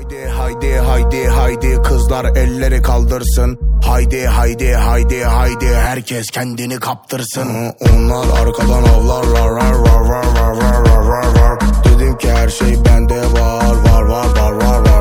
Haydi haydi haydi haydi kızlar elleri kaldırsın. Haydi haydi haydi haydi herkes kendini kaptırsın. Onlar arkadan avlarlar rar rar rar rar rar rar rar. Dedim ki her şey bende var var var var var var.